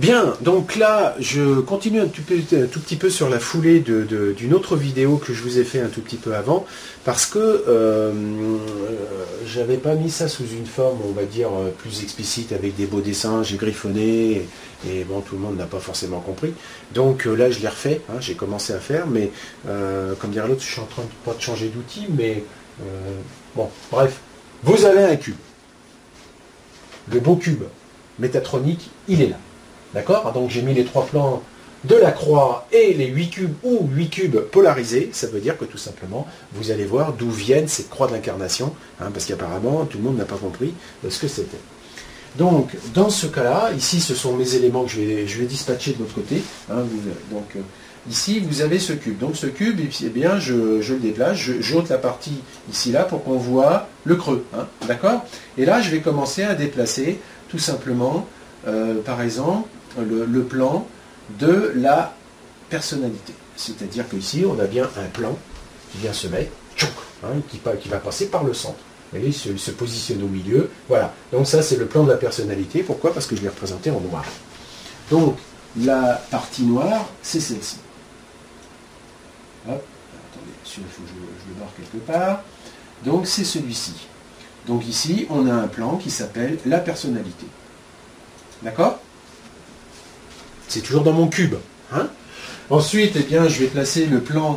Bien, donc là, je continue un tout petit peu sur la foulée d'une autre vidéo que je vous ai fait un tout petit peu avant, parce que j'avais pas mis ça sous une forme, on va dire, plus explicite, avec des beaux dessins, j'ai griffonné, et bon, tout le monde n'a pas forcément compris. Donc là, je l'ai refait, hein, j'ai commencé à faire, mais comme dirait l'autre, je suis en train pas de changer d'outil, mais bon, bref, vous avez un cube. Le beau cube métatronique, il est là. D'accord? Donc j'ai mis les 3 plans de la croix et les 8 cubes ou 8 cubes polarisés. Ça veut dire que tout simplement, vous allez voir d'où viennent ces croix d'incarnation, hein, parce qu'apparemment, tout le monde n'a pas compris ce que c'était. Donc, dans ce cas-là, ici, ce sont mes éléments que je vais dispatcher de l'autre côté. Hein, ici, vous avez ce cube. Donc ce cube, eh bien, je le déplace, j'ôte la partie ici, là, pour qu'on voit le creux. Hein, d'accord? Et là, je vais commencer à déplacer, tout simplement, par exemple, le plan de la personnalité. C'est-à-dire qu'ici, on a bien un plan qui vient se mettre, hein, qui va passer par le centre. Vous voyez, il se positionne au milieu. Voilà. Donc ça, c'est le plan de la personnalité. Pourquoi? Parce que je l'ai représenté en noir. Donc, la partie noire, c'est celle-ci. Hop. Attendez, il faut que je le barre quelque part. Donc, c'est celui-ci. Donc ici, on a un plan qui s'appelle la personnalité. D'accord? C'est toujours dans mon cube. Hein? Ensuite, eh bien, je vais placer le plan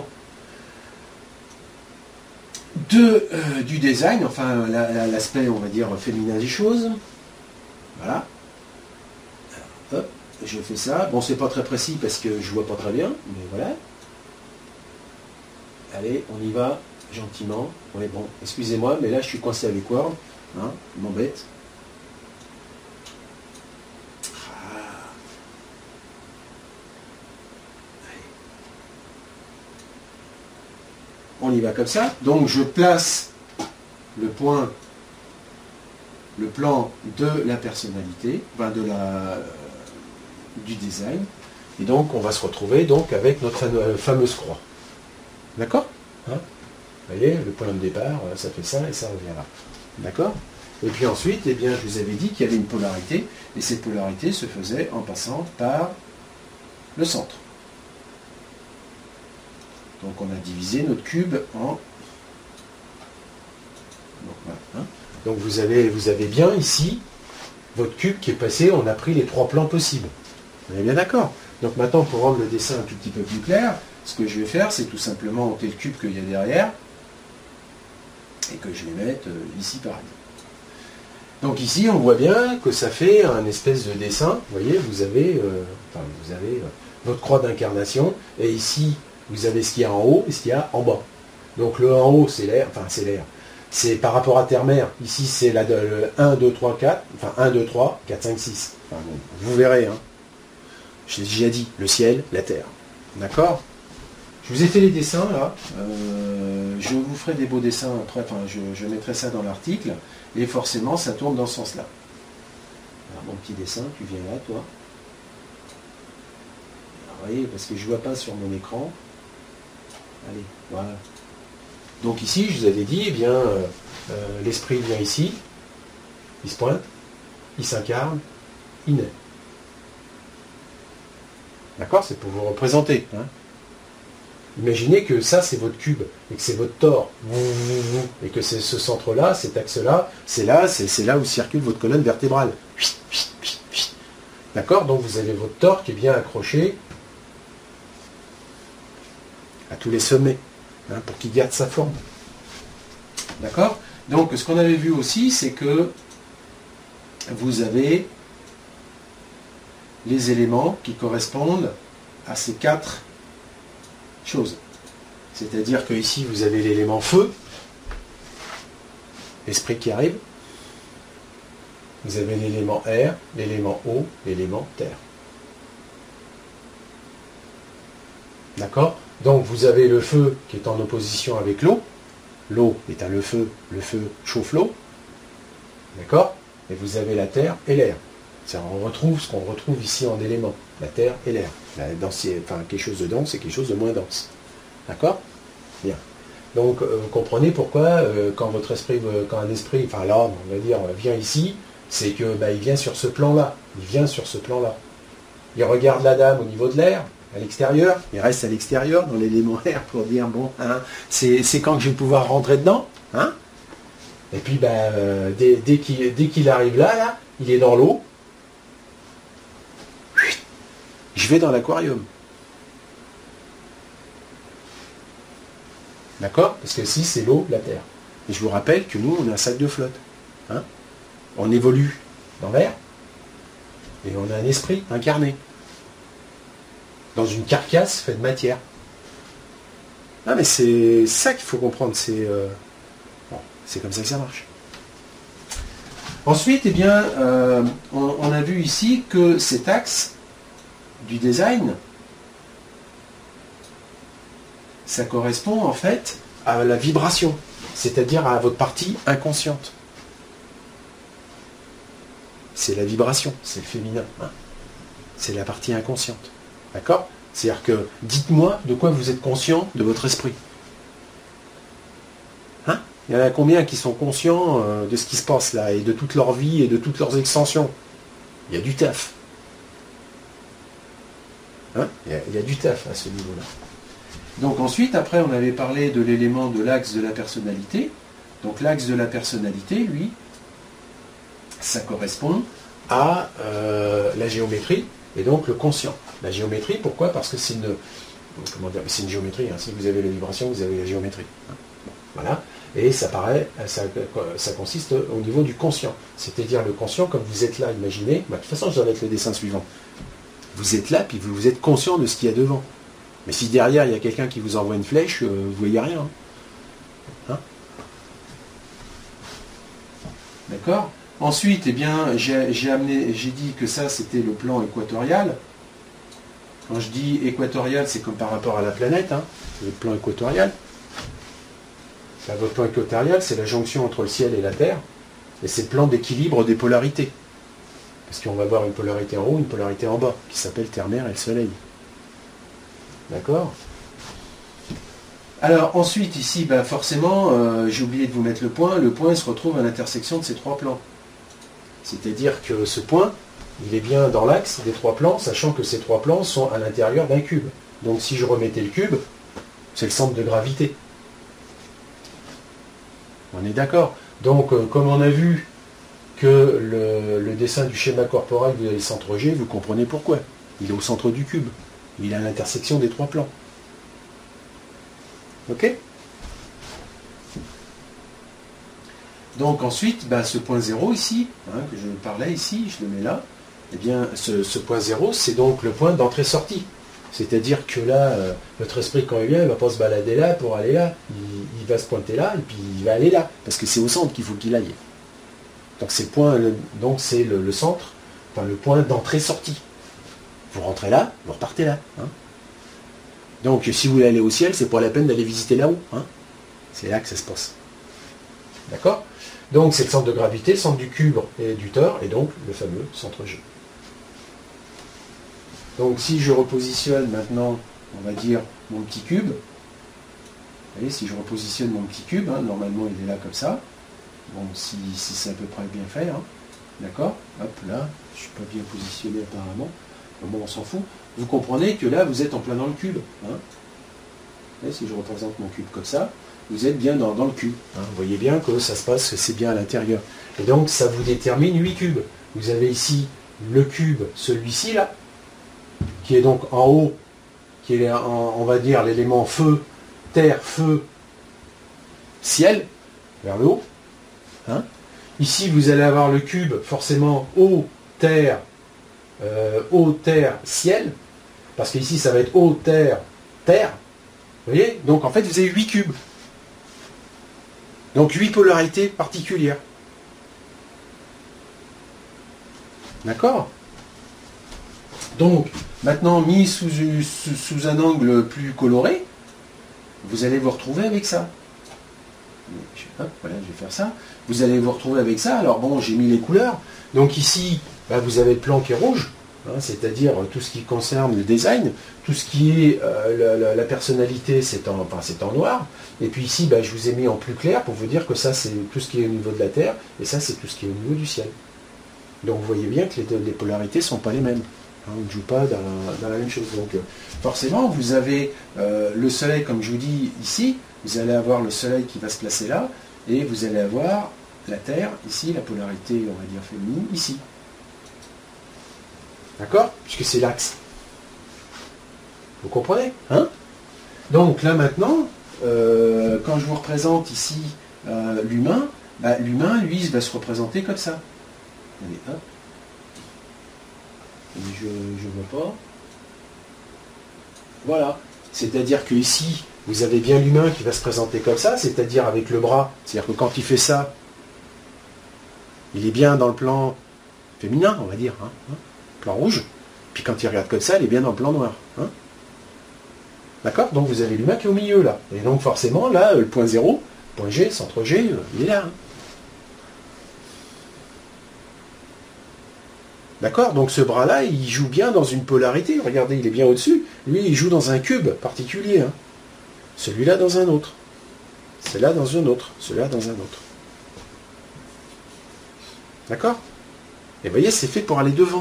du design, enfin l'aspect, on va dire, féminin des choses. Voilà. Alors, hop, je fais ça. Bon, c'est pas très précis parce que je vois pas très bien, mais voilà. Allez, on y va gentiment. Ouais, bon, excusez-moi, mais là, je suis coincé avec Word. Hein, il m'embête. On y va comme ça. Donc je place le plan de la personnalité, enfin du design. Et donc on va se retrouver donc avec notre fameuse croix. D'accord? Hein? Vous voyez, le point de départ, ça fait ça et ça revient là. D'accord? Et puis ensuite, eh bien, je vous avais dit qu'il y avait une polarité, et cette polarité se faisait en passant par le centre. Donc on a divisé notre cube en... Donc, voilà, hein. Donc vous avez bien ici votre cube qui est passé, on a pris les 3 plans possibles. On est bien d'accord? Donc maintenant, pour rendre le dessin un tout petit peu plus clair, ce que je vais faire, c'est tout simplement ôter le cube qu'il y a derrière, et que je vais mettre ici pareil. Donc ici, on voit bien que ça fait un espèce de dessin. Vous voyez, vous avez votre croix d'incarnation, et ici, vous avez ce qu'il y a en haut et ce qu'il y a en bas. Donc le en haut, c'est l'air, enfin c'est l'air. C'est par rapport à terre-mer. Ici, c'est le 1, 2, 3, 4. Enfin 1, 2, 3, 4, 5, 6. Enfin, bon, vous verrez. Hein. J'ai déjà dit, le ciel, la terre. D'accord? Je vous ai fait les dessins, là. Je vous ferai des beaux dessins après. Enfin, je mettrai ça dans l'article. Et forcément, ça tourne dans ce sens-là. Alors, mon petit dessin, tu viens là, toi. Alors, vous voyez, parce que je ne vois pas sur mon écran. Allez, voilà. Donc ici, je vous avais dit, eh bien, l'esprit vient ici, il se pointe, il s'incarne, il naît. D'accord? C'est pour vous représenter. Hein. Imaginez que ça, c'est votre cube, et que c'est votre tore, et que c'est ce centre-là, cet axe-là, c'est là où circule votre colonne vertébrale. D'accord? Donc vous avez votre tore qui est bien accroché à tous les sommets, hein, pour qu'il garde sa forme. D'accord? Donc ce qu'on avait vu aussi, c'est que vous avez les éléments qui correspondent à ces 4 choses. C'est-à-dire que ici, vous avez l'élément feu, l'esprit qui arrive. Vous avez l'élément air, l'élément eau, l'élément terre. D'accord? Donc vous avez le feu qui est en opposition avec l'eau. L'eau étant le feu chauffe l'eau. D'accord? Et vous avez la terre et l'air. On retrouve ce qu'on retrouve ici en éléments, la terre et l'air. Enfin, quelque chose de dense et quelque chose de moins dense. D'accord? Bien. Donc, vous comprenez pourquoi, quand un esprit, enfin l'âme, on va dire, vient ici, c'est que il vient sur ce plan-là. Il vient sur ce plan-là. il regarde la dame au niveau de l'air, à l'extérieur, il reste à l'extérieur, dans l'élément air, pour dire, bon, hein, c'est quand que je vais pouvoir rentrer dedans, hein. Et puis, dès qu'il arrive là, il est dans l'eau, je vais dans l'aquarium. D'accord? Parce que si, c'est l'eau, la terre. Et je vous rappelle que nous, on a un sac de flotte. Hein, on évolue dans l'air, et on a un esprit incarné dans une carcasse faite de matière. Ah, mais c'est ça qu'il faut comprendre, c'est comme ça que ça marche. Ensuite, eh bien, on a vu ici que cet axe du design, ça correspond en fait à la vibration, c'est-à-dire à votre partie inconsciente. C'est la vibration, c'est le féminin. Hein, c'est la partie inconsciente. D'accord? C'est-à-dire que, dites-moi de quoi vous êtes conscient de votre esprit. Hein? Il y en a combien qui sont conscients de ce qui se passe là, et de toute leur vie, et de toutes leurs extensions? Il y a du taf. Hein? Il y a du taf à ce niveau-là. Donc ensuite, après, on avait parlé de l'élément de l'axe de la personnalité. Donc l'axe de la personnalité, lui, ça correspond à la géométrie et donc le conscient. La géométrie, pourquoi? Parce que c'est une géométrie. Hein. Si vous avez la vibration, vous avez la géométrie. Hein. Bon, voilà. Et ça consiste au niveau du conscient. C'est-à-dire le conscient, comme vous êtes là, imaginez. De toute façon, je vais mettre le dessin suivant. Vous êtes là, puis vous êtes conscient de ce qu'il y a devant. Mais si derrière, il y a quelqu'un qui vous envoie une flèche, vous ne voyez rien. Hein? D'accord? Ensuite, eh bien, j'ai dit que ça, c'était le plan équatorial. Quand je dis équatorial, c'est comme par rapport à la planète, hein, le plan équatorial. Là, votre plan équatorial, c'est la jonction entre le ciel et la terre, et c'est le plan d'équilibre des polarités. Parce qu'on va avoir une polarité en haut, une polarité en bas, qui s'appelle Terre-Mer et le Soleil. D'accord? Alors ensuite, ici, forcément, j'ai oublié de vous mettre le point. Le point se retrouve à l'intersection de ces trois plans. C'est-à-dire que ce point, il est bien dans l'axe des trois plans, sachant que ces trois plans sont à l'intérieur d'un cube. Donc si je remettais le cube, c'est le centre de gravité. On est d'accord? Donc, comme on a vu que le dessin du schéma corporel, vous avez le centre G, vous comprenez pourquoi. Il est au centre du cube. Il est à l'intersection des trois plans. Ok? Donc ensuite, ce point 0 ici, hein, que je parlais ici, je le mets là, eh bien ce point 0, c'est donc le point d'entrée-sortie. C'est-à-dire que là, notre esprit, quand il vient, il ne va pas se balader là pour aller là. Il va se pointer là, et puis il va aller là. Parce que c'est au centre qu'il faut qu'il aille. Donc c'est le centre, enfin le point d'entrée-sortie. Vous rentrez là, vous repartez là. Hein. Donc si vous voulez aller au ciel, c'est pas la peine d'aller visiter là-haut. Hein. C'est là que ça se passe. D'accord? Donc c'est le centre de gravité, le centre du cube et du tore, et donc le fameux centre G. Donc si je repositionne maintenant, on va dire, mon petit cube, vous voyez, si je repositionne mon petit cube, hein, normalement il est là comme ça, bon, si c'est à peu près bien fait, hein, d'accord, hop là, je ne suis pas bien positionné apparemment, bon, on s'en fout, vous comprenez que là vous êtes en plein dans le cube, hein. Et si je représente mon cube comme ça, vous êtes bien dans le cube, hein. Vous voyez bien que ça se passe, c'est bien à l'intérieur, et donc ça vous détermine 8 cubes, vous avez ici le cube, celui-ci là, qui est donc en haut, qui est, on va dire, l'élément feu, terre, feu, ciel, vers le haut. Hein. Ici, vous allez avoir le cube, forcément, eau, terre, ciel, parce qu'ici, ça va être eau, terre, terre. Vous voyez? Donc, en fait, vous avez 8 cubes. Donc, 8 polarités particulières. D'accord? Donc, maintenant, mis sous un angle plus coloré, vous allez vous retrouver avec ça. Hop, voilà, je vais faire ça. Vous allez vous retrouver avec ça. Alors bon, j'ai mis les couleurs. Donc ici, vous avez le plan qui est rouge, hein, c'est-à-dire tout ce qui concerne le design, tout ce qui est la personnalité, c'est en noir. Et puis ici, je vous ai mis en plus clair pour vous dire que ça, c'est tout ce qui est au niveau de la Terre, et ça, c'est tout ce qui est au niveau du ciel. Donc vous voyez bien que les polarités ne sont pas les mêmes. On ne joue pas dans la même chose. Donc forcément, vous avez le soleil, comme je vous dis ici, vous allez avoir le soleil qui va se placer là, et vous allez avoir la Terre ici, la polarité, on va dire féminine, ici. D'accord? Puisque c'est l'axe. Vous comprenez? Hein? Donc là maintenant, quand je vous représente ici l'humain, l'humain, lui, il va se représenter comme ça. Allez, hop. Je ne vois pas. Voilà. C'est-à-dire que ici, vous avez bien l'humain qui va se présenter comme ça, c'est-à-dire avec le bras. C'est-à-dire que quand il fait ça, il est bien dans le plan féminin, on va dire, plan rouge. Puis quand il regarde comme ça, il est bien dans le plan noir. D'accord? Donc vous avez l'humain qui est au milieu là. Et donc forcément, là, le point 0, point G, centre G, il est là. D'accord? Donc ce bras-là, il joue bien dans une polarité. Regardez, il est bien au-dessus. Lui, il joue dans un cube particulier. Celui-là dans un autre. Celui-là dans un autre. Celui-là dans un autre. D'accord? Et vous voyez, c'est fait pour aller devant.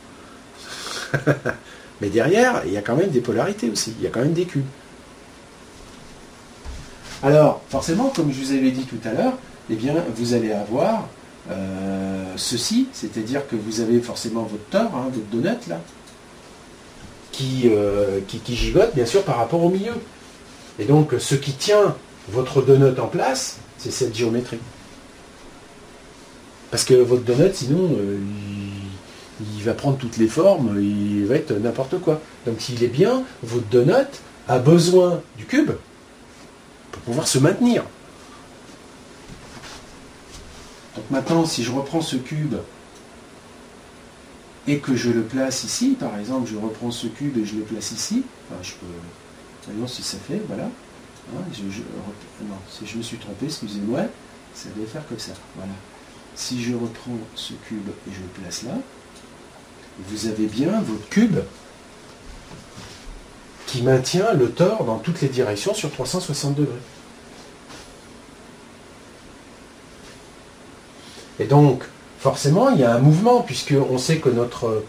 Mais derrière, il y a quand même des polarités aussi. Il y a quand même des cubes. Alors, forcément, comme je vous avais dit tout à l'heure, eh bien, vous allez avoir ceci, c'est-à-dire que vous avez forcément votre tore, votre donut là, qui gigote bien sûr par rapport au milieu. Et donc ce qui tient votre donut en place, c'est cette géométrie. Parce que votre donut, sinon, il va prendre toutes les formes, il va être n'importe quoi. Donc s'il est bien, votre donut a besoin du cube pour pouvoir se maintenir. Donc maintenant, si je reprends ce cube et que je le place ici, par exemple, je reprends ce cube et je le place ici, enfin, je peux... Voyons si ça fait, voilà. Non, si je me suis trompé, excusez-moi, ça devait faire comme ça, voilà. Si je reprends ce cube et je le place là, vous avez bien votre cube qui maintient le tore dans toutes les directions sur 360 degrés. Et donc, forcément, il y a un mouvement, puisqu'on sait que notre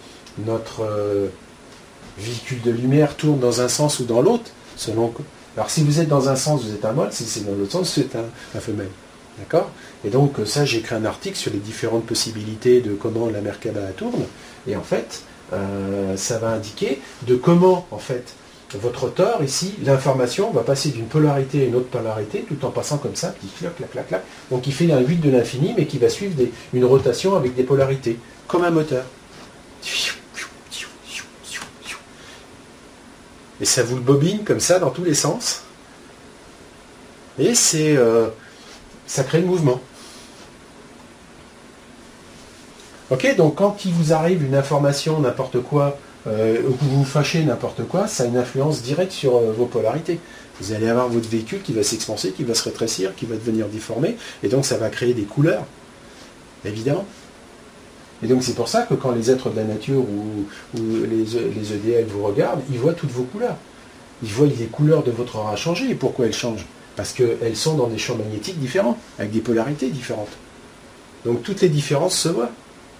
véhicule de lumière tourne dans un sens ou dans l'autre, selon... Alors, si vous êtes dans un sens, vous êtes un mâle, si c'est dans l'autre sens, vous êtes un femelle. D'accord? Et donc, ça, j'ai écrit un article sur les différentes possibilités de comment la Merkaba tourne, et en fait, ça va indiquer de comment, en fait, votre tore, ici, l'information va passer d'une polarité à une autre polarité, tout en passant comme ça, petit clac, clac, clac, clac. Donc il fait un 8 de l'infini, mais qui va suivre une rotation avec des polarités, comme un moteur. Et ça vous le bobine comme ça dans tous les sens. Et ça crée le mouvement. Ok, donc quand il vous arrive une information, n'importe quoi, ou que vous vous fâchez n'importe quoi, ça a une influence directe sur vos polarités. Vous allez avoir votre véhicule qui va s'expanser, qui va se rétrécir, qui va devenir déformé, et donc ça va créer des couleurs, évidemment. Et donc c'est pour ça que quand les êtres de la nature ou les EDL vous regardent, ils voient toutes vos couleurs. Ils voient les couleurs de votre aura changer. Et pourquoi elles changent? Parce qu'elles sont dans des champs magnétiques différents, avec des polarités différentes. Donc toutes les différences se voient.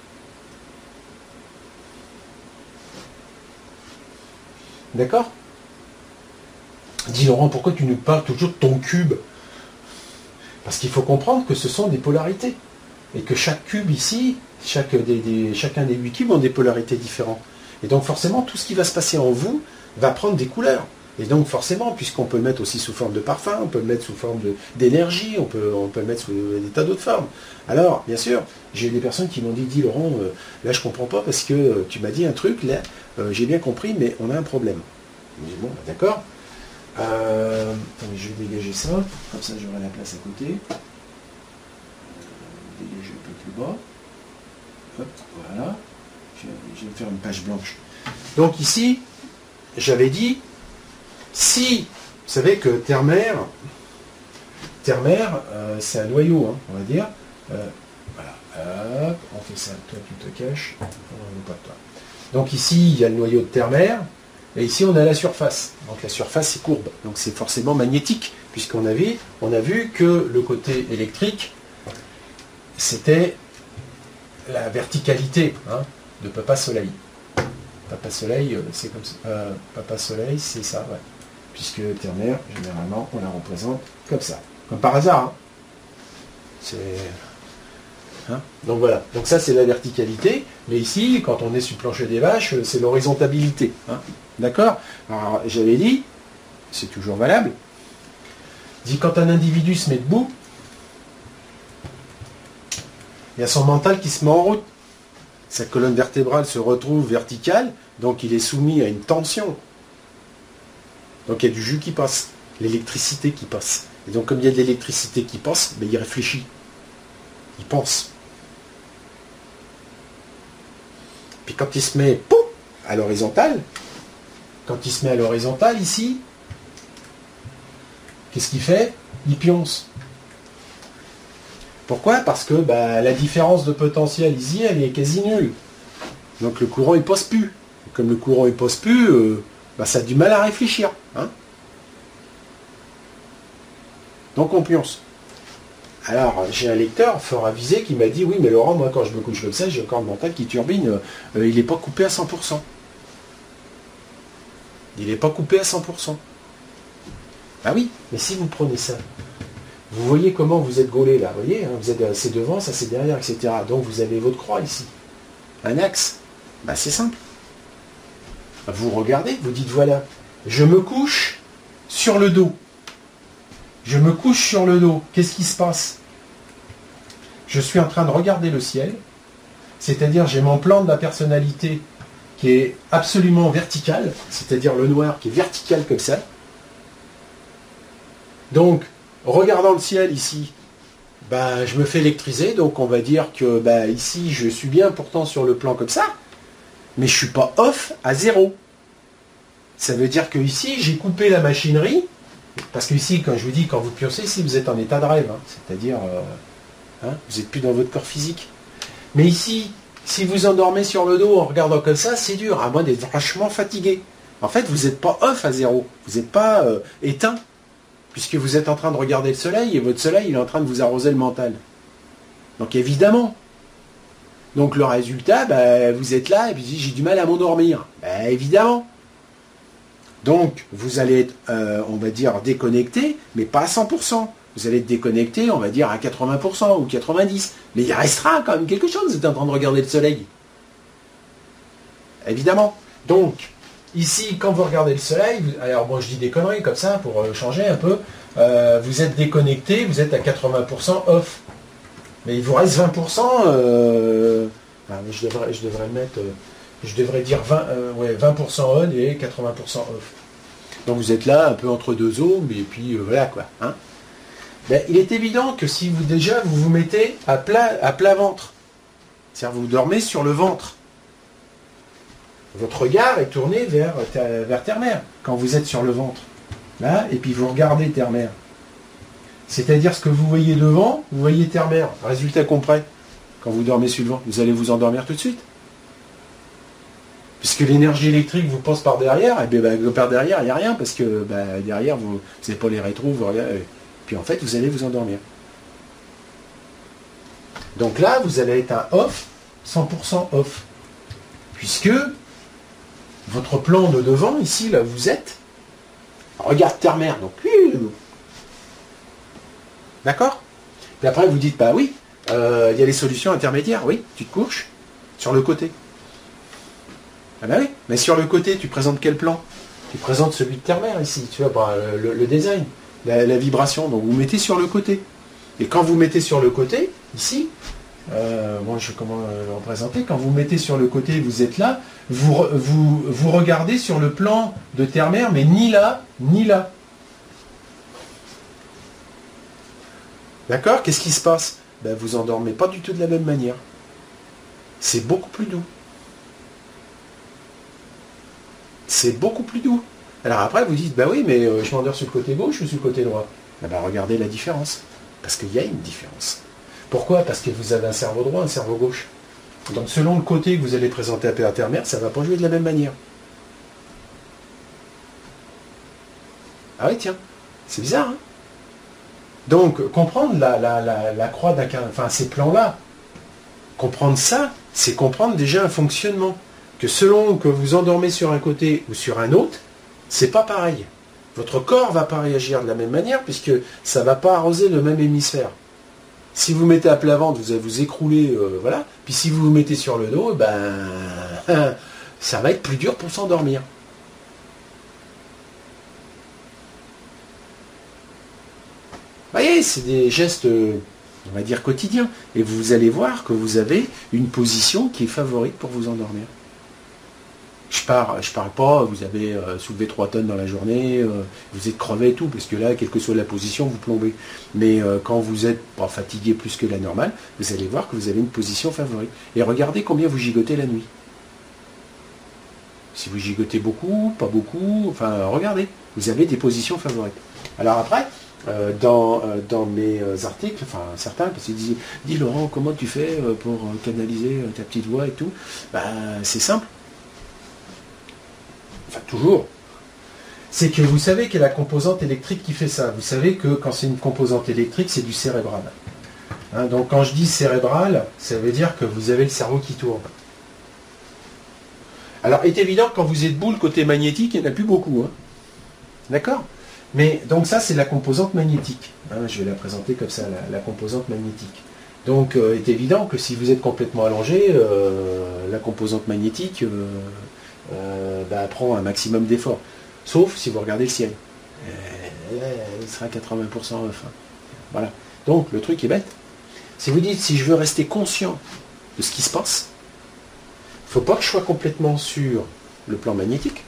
D'accord? Dis Laurent, pourquoi tu nous parles toujours de ton cube? Parce qu'il faut comprendre que ce sont des polarités. Et que chaque cube ici, chacun des 8 cubes ont des polarités différentes. Et donc forcément, tout ce qui va se passer en vous va prendre des couleurs. Et donc forcément, puisqu'on peut le mettre aussi sous forme de parfum, on peut le mettre sous forme d'énergie, on peut le mettre sous des tas d'autres formes. Alors, bien sûr, j'ai des personnes qui m'ont dit Laurent, là je comprends pas parce que tu m'as dit un truc, là, j'ai bien compris, mais on a un problème. Je dis bon, d'accord. Attendez, je vais dégager ça, comme ça j'aurai la place à côté. Dégager un peu plus bas. Hop, voilà. Je vais me faire une page blanche. Donc ici, j'avais dit, si, vous savez que Terre-Mer, c'est un noyau, on va dire. Voilà, hop, on fait ça, toi tu te caches, pas toi. Donc ici, il y a le noyau de Terre-Mer, et ici on a la surface. Donc la surface c'est courbe, donc c'est forcément magnétique, puisqu'on a vu que le côté électrique, c'était la verticalité de Papa Soleil. Papa Soleil, c'est comme ça. Papa Soleil, c'est ça, ouais. Puisque Terre-Mer, généralement, on la représente comme ça. Comme par hasard. Hein. C'est... Hein, donc voilà. Donc ça, c'est la verticalité. Mais ici, quand on est sur le plancher des vaches, c'est l'horizontalité. Hein. D'accord? Alors, j'avais dit, c'est toujours valable, dit quand un individu se met debout, il y a son mental qui se met en route. Sa colonne vertébrale se retrouve verticale, donc il est soumis à une tension. Donc il y a du jus qui passe, l'électricité qui passe. Et donc comme il y a de l'électricité qui passe, ben, il réfléchit. Il pense. Puis quand il se met pouf, à l'horizontale, ici, qu'est-ce qu'il fait? Il pionce. Pourquoi? Parce que la différence de potentiel ici, elle est quasi nulle. Donc le courant, il passe plus. Comme le courant, il passe plus, ça a du mal à réfléchir. Hein, donc on pionce. Alors, j'ai un lecteur fort avisé qui m'a dit, oui, mais Laurent, moi, quand je me couche comme ça, j'ai encore le mental qui turbine, il n'est pas coupé à 100%. Il n'est pas coupé à 100%. Ah oui, mais si vous prenez ça, vous voyez comment vous êtes gaulé là, vous voyez, hein, vous êtes, c'est devant, ça c'est derrière, etc. Donc vous avez votre croix ici. Un axe. C'est simple. Vous regardez, vous dites, voilà, je me couche sur le dos. Je me couche sur le dos. Qu'est-ce qui se passe? Je suis en train de regarder le ciel, c'est-à-dire j'ai mon plan de la personnalité qui est absolument vertical, c'est-à-dire le noir qui est vertical comme ça. Donc, regardant le ciel ici, je me fais électriser, donc on va dire que ici je suis bien pourtant sur le plan comme ça, mais je ne suis pas off à 0. Ça veut dire que ici j'ai coupé la machinerie, parce que ici, quand je vous dis, quand vous pioncez, ici vous êtes en état de rêve, hein, c'est-à-dire vous n'êtes plus dans votre corps physique. Mais ici, si vous endormez sur le dos en regardant comme ça, c'est dur, à moins d'être vachement fatigué. En fait, vous n'êtes pas off à 0, vous n'êtes pas éteint, puisque vous êtes en train de regarder le soleil, et votre soleil, il est en train de vous arroser le mental. Donc évidemment. Donc le résultat, vous êtes là, et puis j'ai du mal à m'endormir. Évidemment. Donc vous allez être, on va dire, déconnecté, mais pas à 100%. Vous allez être déconnecté, on va dire, à 80% ou 90%. Mais il restera quand même quelque chose, vous êtes en train de regarder le soleil. Évidemment. Donc, ici, quand vous regardez le soleil, alors moi je dis des conneries comme ça pour changer un peu, vous êtes déconnecté, vous êtes à 80% off. Mais il vous reste 20%, je devrais mettre, je devrais dire 20% on et 80% off. Donc vous êtes là un peu entre deux eaux, mais puis voilà quoi. Hein. Il est évident que si vous vous mettez à plat ventre, c'est-à-dire vous dormez sur le ventre, votre regard est tourné vers Terre-Mer, quand vous êtes sur le ventre. Là, et puis vous regardez Terre-Mer. C'est-à-dire ce que vous voyez devant, vous voyez Terre-Mer. Résultat concret, quand vous dormez sur le ventre, vous allez vous endormir tout de suite. Puisque l'énergie électrique vous passe par derrière, et bien par derrière, il n'y a rien, parce que derrière, vous n'avez pas les rétros, vous regardez. Puis en fait, vous allez vous endormir. Donc là, vous allez être un off, 100% off. Puisque votre plan de devant, ici, là où vous êtes, regarde Terre-Mer. Donc, d'accord? Puis après, vous dites, oui, il y a les solutions intermédiaires. Oui, tu te couches sur le côté. Ah oui, mais sur le côté, tu présentes quel plan? Tu présentes celui de Terre-Mer ici, tu vois, le design, la vibration. Donc vous mettez sur le côté. Et quand vous mettez sur le côté, ici, comment le représenter? Quand vous mettez sur le côté, vous êtes là, vous regardez sur le plan de Terre-Mer, mais ni là, ni là. D'accord? Qu'est-ce qui se passe? Vous endormez pas du tout de la même manière. C'est beaucoup plus doux. C'est beaucoup plus doux. Alors après, vous dites, oui, mais je m'endors sur le côté gauche ou sur le côté droit? Regardez la différence. Parce qu'il y a une différence. Pourquoi? Parce que vous avez un cerveau droit, un cerveau gauche. Donc selon le côté que vous allez présenter à Terre-Mer, ça ne va pas jouer de la même manière. Ah oui, tiens, c'est bizarre, hein? Donc, comprendre la croix d'un... Enfin, ces plans-là, comprendre ça, c'est comprendre déjà un fonctionnement. que selon que vous endormez sur un côté ou sur un autre, c'est pas pareil. Votre corps va pas réagir de la même manière puisque ça va pas arroser le même hémisphère. Si vous mettez à plat ventre, vous allez vous écrouler, voilà. Puis si vous vous mettez sur le dos, ben ça va être plus dur pour s'endormir. Vous voyez, c'est des gestes, on va dire, quotidiens. Et vous allez voir que vous avez une position qui est favorite pour vous endormir. Je parle pas, vous avez soulevé 3 tonnes dans la journée, vous êtes crevé et tout, parce que là, quelle que soit la position, vous plombez. Mais quand vous êtes pas fatigué plus que la normale, vous allez voir que vous avez une position favorite. Et regardez combien vous gigotez la nuit. Si vous gigotez beaucoup, pas beaucoup, enfin, regardez, vous avez des positions favorites. Alors après, dans mes articles, enfin certains, parce qu'ils disent, dis Laurent, comment tu fais pour canaliser ta petite voix et tout, c'est simple. Enfin, toujours. C'est que vous savez qu'il y a la composante électrique qui fait ça. Vous savez que quand c'est une composante électrique, c'est du cérébral. Hein, donc quand je dis cérébral, ça veut dire que vous avez le cerveau qui tourne. Alors, il est évident que quand vous êtes boule côté magnétique, il n'y en a plus beaucoup. Hein. D'accord ? Mais donc ça, c'est la composante magnétique. Hein, je vais la présenter comme ça, la composante magnétique. Donc, il est évident que si vous êtes complètement allongé, la composante magnétique prend un maximum d'effort. Sauf si vous regardez le ciel. Il sera 80% fin. Voilà. Donc, le truc est bête. Si vous dites, si je veux rester conscient de ce qui se passe, il ne faut pas que je sois complètement sur le plan magnétique.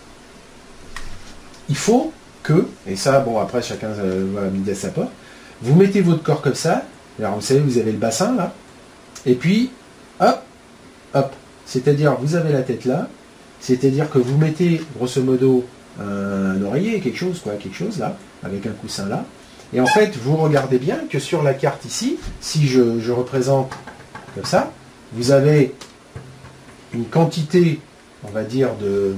Il faut que, et ça, bon, après, chacun va midi à sa porte, vous mettez votre corps comme ça. Alors, vous savez, vous avez le bassin, là. Et puis, hop, hop. C'est-à-dire, vous avez la tête là. C'est-à-dire que vous mettez, grosso modo, un oreiller, quelque chose là, avec un coussin là. Et en fait, vous regardez bien que sur la carte ici, si je représente comme ça, vous avez une quantité, on va dire,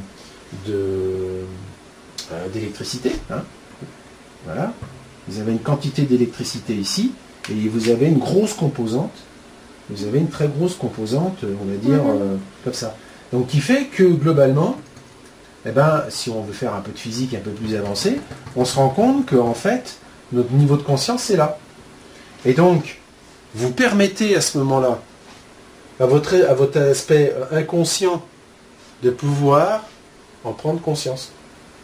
d'électricité. Hein. Voilà. Vous avez une quantité d'électricité ici, et vous avez une grosse composante. Vous avez une très grosse composante, on va dire, comme ça. Donc, qui fait que, globalement, si on veut faire un peu de physique un peu plus avancé, on se rend compte que, en fait, notre niveau de conscience, c'est là. Et donc, vous permettez à ce moment-là, à votre aspect inconscient, de pouvoir en prendre conscience.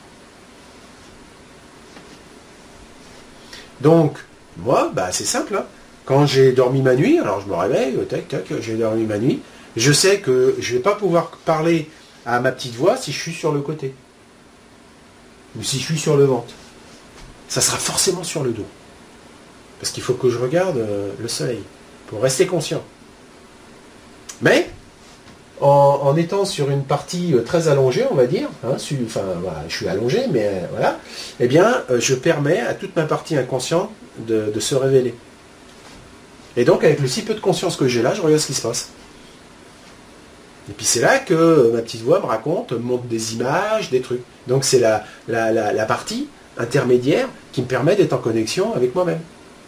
Donc, moi, c'est simple. Hein. Quand j'ai dormi ma nuit, alors je me réveille, tac, tac, j'ai dormi ma nuit, je sais que je ne vais pas pouvoir parler à ma petite voix si je suis sur le côté. Ou si je suis sur le ventre. Ça sera forcément sur le dos. Parce qu'il faut que je regarde le soleil, pour rester conscient. Mais, en étant sur une partie très allongée, on va dire, hein, je suis allongé, mais voilà, je permets à toute ma partie inconsciente de se révéler. Et donc, avec le si peu de conscience que j'ai là, je regarde ce qui se passe. Et puis c'est là que ma petite voix me montre des images, des trucs. Donc c'est la partie intermédiaire qui me permet d'être en connexion avec moi-même.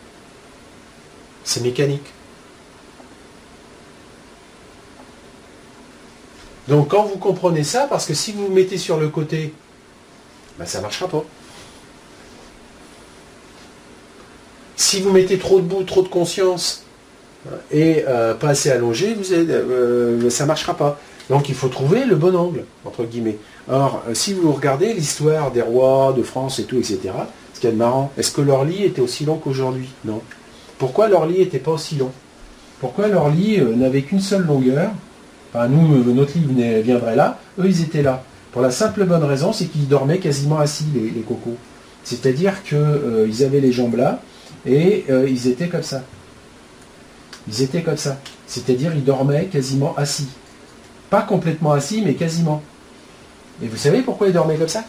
C'est mécanique. Donc quand vous comprenez ça, parce que si vous vous mettez sur le côté, ça ne marchera pas. Si vous mettez trop debout, trop de conscience, et pas assez allongé, ça ne marchera pas. Donc il faut trouver le bon angle, entre guillemets. Or, si vous regardez l'histoire des rois de France et tout, etc., ce qu'il y a de marrant, est-ce que leur lit était aussi long qu'aujourd'hui? Non. Pourquoi leur lit n'était pas aussi long? Pourquoi leur lit n'avait qu'une seule longueur? Enfin, nous, notre lit viendrait là, eux, ils étaient là. Pour la simple bonne raison, c'est qu'ils dormaient quasiment assis, les cocos. C'est-à-dire qu'ils avaient les jambes là, et ils étaient comme ça. Ils étaient comme ça. C'est-à-dire ils dormaient quasiment assis. Pas complètement assis, mais quasiment. Et vous savez pourquoi ils dormaient comme ça?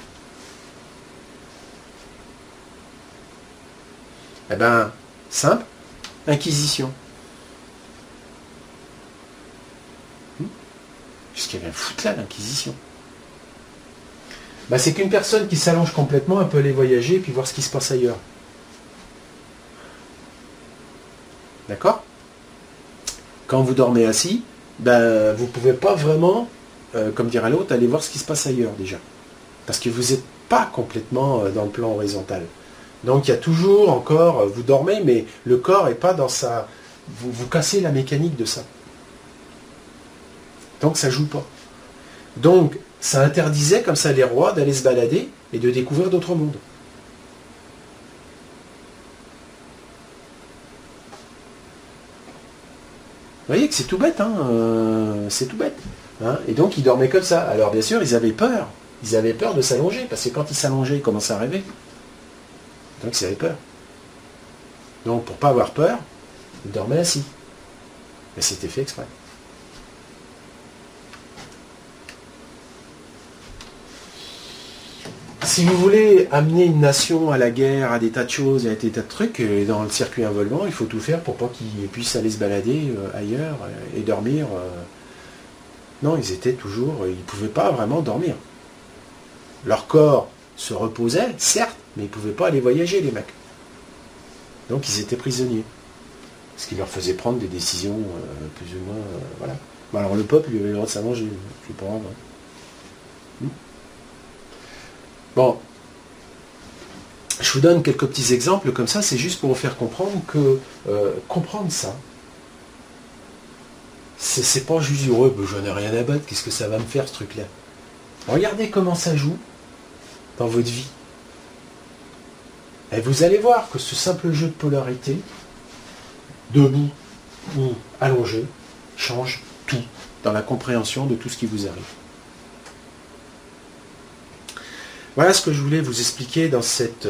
Simple. Inquisition. Qu'est-ce qu'il y avait à foutre là, l'inquisition? C'est qu'une personne qui s'allonge complètement, elle peut aller voyager et puis voir ce qui se passe ailleurs. D'accord? Quand vous dormez assis, vous ne pouvez pas vraiment comme dirait l'autre, aller voir ce qui se passe ailleurs déjà. Parce que vous n'êtes pas complètement dans le plan horizontal. Donc il y a toujours encore, vous dormez, mais le corps n'est pas dans sa... Vous cassez la mécanique de ça. Donc ça ne joue pas. Donc ça interdisait comme ça les rois d'aller se balader et de découvrir d'autres mondes. Vous voyez que c'est tout bête, hein, c'est tout bête. Hein, et donc ils dormaient comme ça. Alors bien sûr, ils avaient peur. Ils avaient peur de s'allonger, parce que quand ils s'allongeaient, ils commençaient à rêver. Donc ils avaient peur. Donc pour ne pas avoir peur, ils dormaient assis. Mais c'était fait exprès. Si vous voulez amener une nation à la guerre, à des tas de choses, à des tas de trucs, dans le circuit involvement, il faut tout faire pour pas qu'ils puissent aller se balader ailleurs et dormir. Non, ils étaient toujours... Ils ne pouvaient pas vraiment dormir. Leur corps se reposait, certes, mais ils ne pouvaient pas aller voyager, les mecs. Donc ils étaient prisonniers. Ce qui leur faisait prendre des décisions plus ou moins... voilà. Bon, alors le peuple, il avait le droit de s'allonger. Je sais pas. Bon, je vous donne quelques petits exemples comme ça, c'est juste pour vous faire comprendre que comprendre ça, c'est pas juste heureux, j'en ai rien à battre, qu'est-ce que ça va me faire ce truc-là. Regardez comment ça joue dans votre vie. Et vous allez voir que ce simple jeu de polarité, debout ou allongé, change tout dans la compréhension de tout ce qui vous arrive. Voilà ce que je voulais vous expliquer dans cette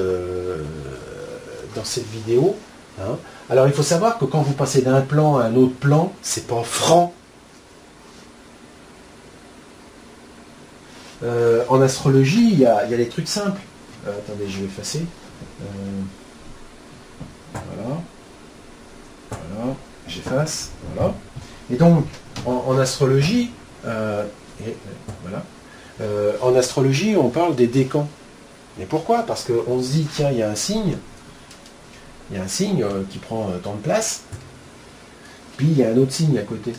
vidéo. Hein. Alors il faut savoir que quand vous passez d'un plan à un autre plan, c'est pas franc. En astrologie, il y a des trucs simples. Attendez, je vais effacer. Voilà. Voilà. J'efface. Voilà. Et donc, en astrologie, voilà. En astrologie, on parle des décans. Mais pourquoi? Parce qu'on se dit, tiens, il y a un signe qui prend tant de place, puis il y a un autre signe à côté.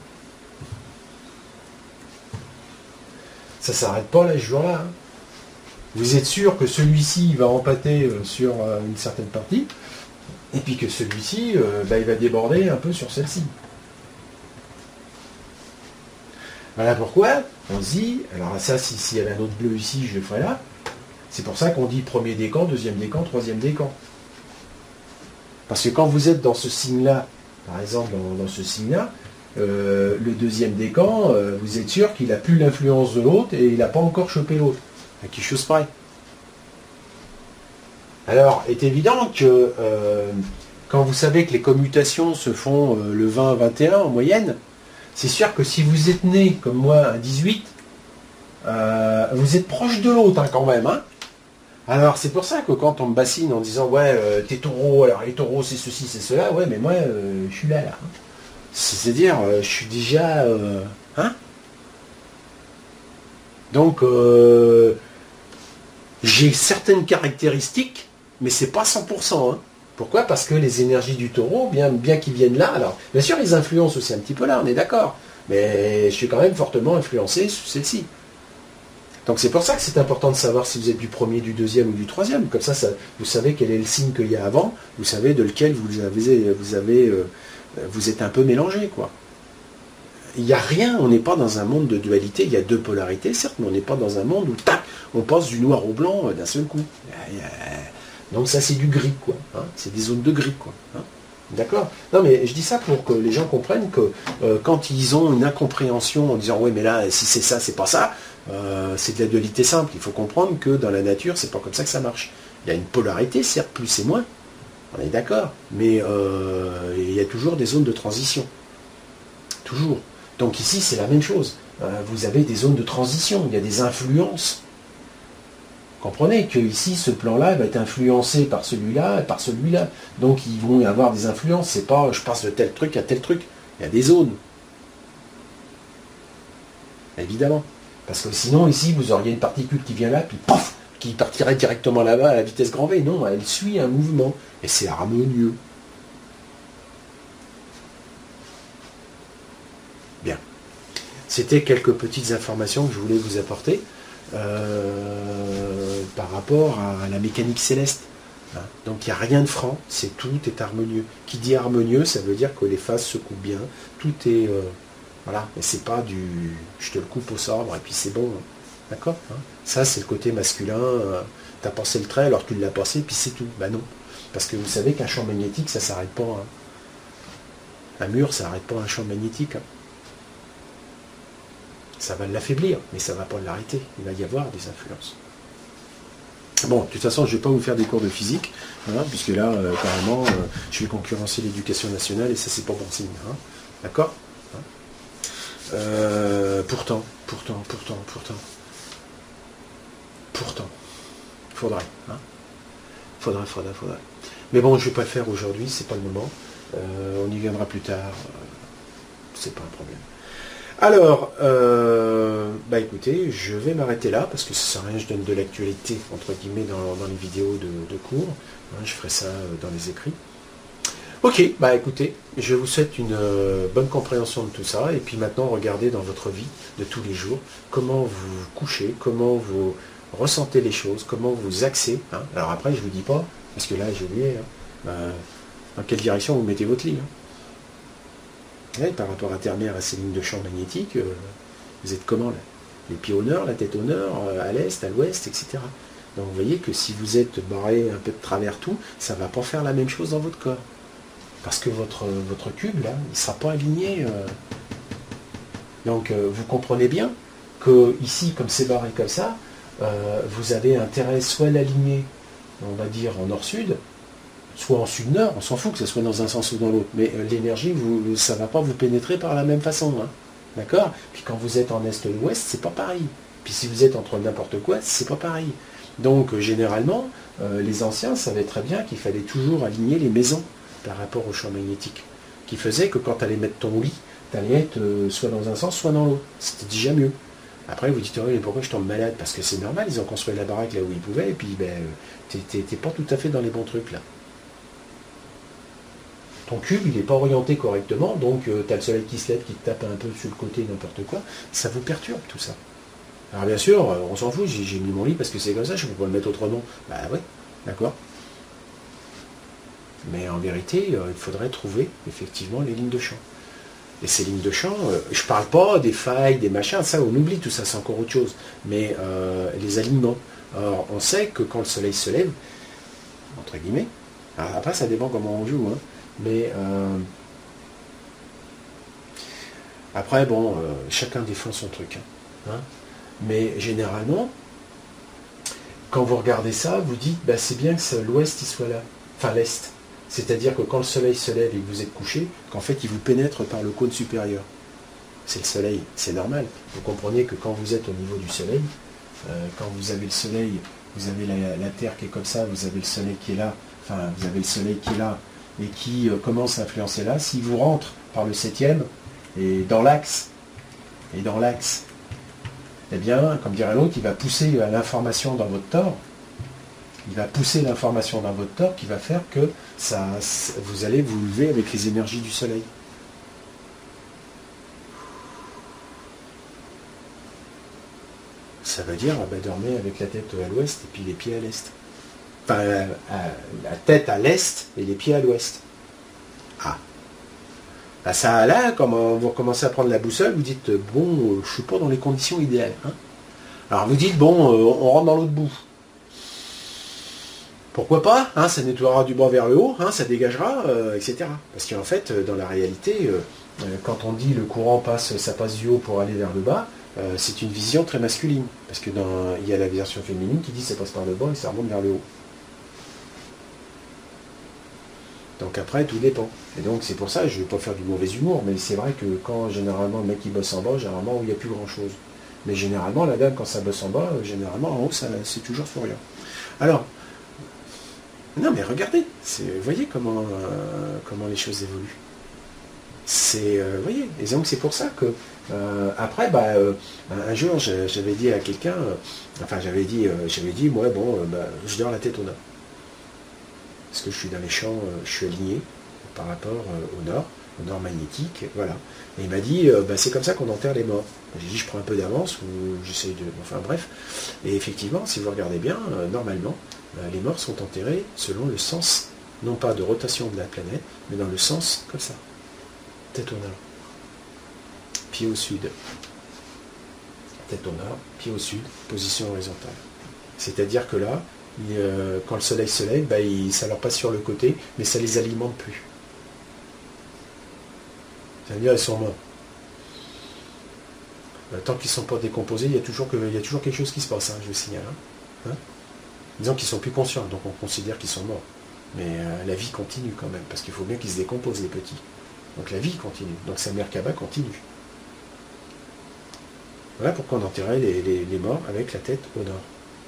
Ça ne s'arrête pas là, ce jour-là. Hein. Vous êtes sûr que celui-ci va empâter sur une certaine partie, et puis que celui-ci, il va déborder un peu sur celle-ci. Voilà pourquoi on se dit, alors ça, s'il y avait un autre bleu ici, je le ferai là. C'est pour ça qu'on dit premier décan, deuxième décan, troisième décan. Parce que quand vous êtes dans ce signe-là, par exemple dans ce signe-là, le deuxième décan, vous êtes sûr qu'il n'a plus l'influence de l'autre et il n'a pas encore chopé l'autre. Quelque chose pareil. Alors, il est évident que quand vous savez que les commutations se font le 20-21 en moyenne, c'est sûr que si vous êtes né, comme moi, à 18, vous êtes proche de l'autre hein, quand même. Hein. Alors c'est pour ça que quand on me bassine en disant ouais, t'es taureau, alors les taureaux c'est ceci, c'est cela, ouais, mais moi je suis là. Hein. C'est-à-dire, je suis déjà... hein. Donc, j'ai certaines caractéristiques, mais c'est pas 100%. Hein. Pourquoi? Parce que les énergies du taureau, bien qu'ils viennent là, alors bien sûr ils influencent aussi un petit peu là, on est d'accord, mais je suis quand même fortement influencé sur celle-ci. Donc c'est pour ça que c'est important de savoir si vous êtes du premier, du deuxième ou du troisième, comme ça, vous savez quel est le signe qu'il y a avant, vous savez de lequel vous êtes un peu mélangé, quoi. Il n'y a rien, on n'est pas dans un monde de dualité, il y a deux polarités, certes, mais on n'est pas dans un monde où, tac, on passe du noir au blanc d'un seul coup. Donc ça c'est du gris, quoi. Hein, c'est des zones de gris, quoi. Hein, d'accord? Non mais je dis ça pour que les gens comprennent que quand ils ont une incompréhension en disant ouais mais là si c'est ça, c'est pas ça, c'est de la dualité simple. Il faut comprendre que dans la nature, c'est pas comme ça que ça marche. Il y a une polarité, certes, plus et moins, on est d'accord, mais il y a toujours des zones de transition. Toujours. Donc ici c'est la même chose. Vous avez des zones de transition, il y a des influences. Comprenez que ici, ce plan-là va être influencé par celui-là et par celui-là. Donc, ils vont y avoir des influences. C'est pas, je passe de tel truc à tel truc. Il y a des zones. Évidemment. Parce que sinon, ici, vous auriez une particule qui vient là, puis pof, qui partirait directement là-bas à la vitesse grand V. Non, elle suit un mouvement. Et c'est harmonieux. Bien. C'était quelques petites informations que je voulais vous apporter par rapport à la mécanique céleste. Hein. Donc il n'y a rien de franc, c'est tout est harmonieux. Qui dit harmonieux, ça veut dire que les phases se coupent bien, tout est... voilà, mais c'est pas du... je te le coupe au sabre et puis c'est bon. D'accord, hein. Ça c'est le côté masculin, tu as pensé le trait alors tu l'as passé puis c'est tout. Ben non. Parce que vous savez qu'un champ magnétique, ça s'arrête pas. Hein. Un mur, ça n'arrête pas un champ magnétique. Hein. Ça va l'affaiblir, mais ça ne va pas l'arrêter. Il va y avoir des influences. Bon, de toute façon, je ne vais pas vous faire des cours de physique, hein, puisque là, carrément, je vais concurrencer l'éducation nationale et ça, c'est pas bon signe. Hein. D'accord, hein. Pourtant, faudrait. Hein. Faudrait. Mais bon, je ne vais pas le faire aujourd'hui, c'est pas le moment. On y viendra plus tard. C'est pas un problème. Alors, bah écoutez, je vais m'arrêter là, parce que ça sert à rien, je donne de l'actualité, entre guillemets, dans les vidéos de cours. Hein, je ferai ça dans les écrits. Ok, bah écoutez, je vous souhaite une bonne compréhension de tout ça, et puis maintenant, regardez dans votre vie de tous les jours, comment vous vous couchez, comment vous ressentez les choses, comment vous axez. Hein. Alors après, je ne vous dis pas, parce que là, j'ai oublié, hein, dans quelle direction vous mettez votre lit. Hein. Ouais, par rapport à Terre-Mère, à ces lignes de champ magnétique, vous êtes comment là? Les pieds au nord, la tête au nord, à l'est, à l'ouest, etc. Donc vous voyez que si vous êtes barré un peu de travers tout, ça ne va pas faire la même chose dans votre corps. Parce que votre cube, là, il ne sera pas aligné. Donc vous comprenez bien que ici, comme c'est barré comme ça, vous avez intérêt soit l'aligner, on va dire, en nord-sud, soit en sud-nord, on s'en fout que ce soit dans un sens ou dans l'autre, mais l'énergie, ça ne va pas vous pénétrer par la même façon. Hein. D'accord? Puis quand vous êtes en est ou ouest, c'est pas pareil. Puis si vous êtes entre n'importe quoi, c'est pas pareil. Donc généralement, les anciens savaient très bien qu'il fallait toujours aligner les maisons par rapport au champ magnétique. Qui faisait que quand tu allais mettre ton lit, tu allais être soit dans un sens, soit dans l'autre. C'était déjà mieux. Après, vous dites, mais pourquoi je tombe malade? Parce que c'est normal, ils ont construit la baraque là où ils pouvaient, et puis t'es pas tout à fait dans les bons trucs là. Ton cube, il n'est pas orienté correctement, donc tu as le soleil qui se lève, qui te tape un peu sur le côté, n'importe quoi, ça vous perturbe tout ça. Alors bien sûr, on s'en fout, j'ai mis mon lit parce que c'est comme ça, je ne peux pas le mettre autrement. Bah ouais, d'accord. Mais en vérité, il faudrait trouver effectivement les lignes de champ. Et ces lignes de champ, je ne parle pas des failles, des machins, ça on oublie, tout ça c'est encore autre chose. Mais les alignements. Alors on sait que quand le soleil se lève, entre guillemets, alors après ça dépend comment on joue, hein, mais après bon, chacun défend son truc. Hein, mais généralement, quand vous regardez ça, vous dites, bah, c'est bien que l'ouest il soit là, enfin l'est. C'est-à-dire que quand le soleil se lève et que vous êtes couché, qu'en fait il vous pénètre par le cône supérieur. C'est le soleil, c'est normal. Vous comprenez que quand vous êtes au niveau du soleil, quand vous avez le soleil, vous avez la Terre qui est comme ça, vous avez le soleil qui est là, enfin vous avez le soleil qui est là, et qui commence à influencer là, s'il vous rentre par le 7e, et dans l'axe, eh bien, comme dirait l'autre, il va pousser l'information dans votre tore, qui va faire que vous allez vous lever avec les énergies du soleil. Ça veut dire, dormez avec la tête à l'ouest et puis les pieds à l'est. Enfin, la tête à l'est et les pieds à l'ouest. Ah. Bah ça, là, quand vous recommencez à prendre la boussole, vous dites, bon, je suis pas dans les conditions idéales. Hein. Alors vous dites, bon, on rentre dans l'autre bout. Pourquoi pas, hein, ça nettoiera du bas vers le haut, hein, ça dégagera, etc. Parce qu'en fait, dans la réalité, quand on dit le courant ça passe du haut pour aller vers le bas, c'est une vision très masculine. Parce que il y a la version féminine qui dit ça passe par le bas et ça remonte vers le haut. Donc après, tout dépend. Et donc c'est pour ça, je ne vais pas faire du mauvais humour, mais c'est vrai que quand généralement le mec il bosse en bas, généralement il n'y a plus grand chose. Mais généralement, la dame, quand ça bosse en bas, généralement en haut, c'est toujours souriant. Alors, non mais regardez, vous voyez comment les choses évoluent. Vous voyez, et donc c'est pour ça que après, un jour j'avais dit à quelqu'un, j'avais dit, moi bon, je dors la tête au nord. Parce que je suis dans les champs, je suis aligné par rapport au nord, au nord magnétique, voilà. Et il m'a dit, c'est comme ça qu'on enterre les morts. J'ai dit, je prends un peu d'avance, ou j'essaye de... Enfin bref. Et effectivement, si vous regardez bien, normalement, les morts sont enterrés selon le sens, non pas de rotation de la planète, mais dans le sens comme ça. Tête au nord. Pied au sud. Tête au nord, pied au sud, position horizontale. C'est-à-dire que là, quand le soleil se lève, ça leur passe sur le côté, mais ça ne les alimente plus. Ça veut dire qu'ils sont morts. Tant qu'ils ne sont pas décomposés, il y a toujours quelque chose qui se passe, je vous signale. Disons qu'ils ne sont plus conscients, donc on considère qu'ils sont morts. Mais la vie continue quand même, parce qu'il faut bien qu'ils se décomposent, les petits. Donc la vie continue, donc sa Merkaba continue. Voilà pourquoi on enterrait les morts avec la tête au nord.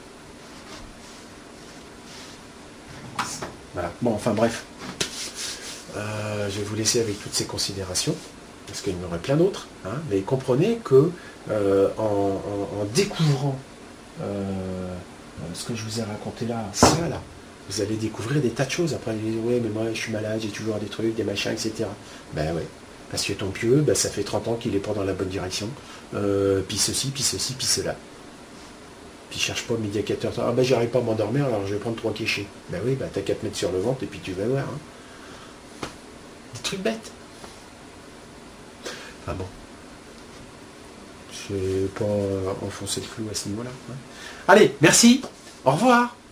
Voilà, bon, enfin bref. Je vais vous laisser avec toutes ces considérations, parce qu'il y en aurait plein d'autres, mais comprenez que en découvrant ce que je vous ai raconté là, ça là, vous allez découvrir des tas de choses. Après, vous dites, ouais, mais moi je suis malade, j'ai toujours des trucs, des machins, etc. Ben ouais, parce que ton pieu, ça fait 30 ans qu'il n'est pas dans la bonne direction, puis ceci, puis cela. Puis cherche pas médiateur, j'arrive pas à m'endormir, alors je vais prendre 3 kéchés. Ben oui, t'as qu'à te mettre sur le ventre et puis tu vas voir. Des trucs bêtes. Ah bon. Je vais pas enfoncer le clou à ce niveau-là. Allez, merci, au revoir.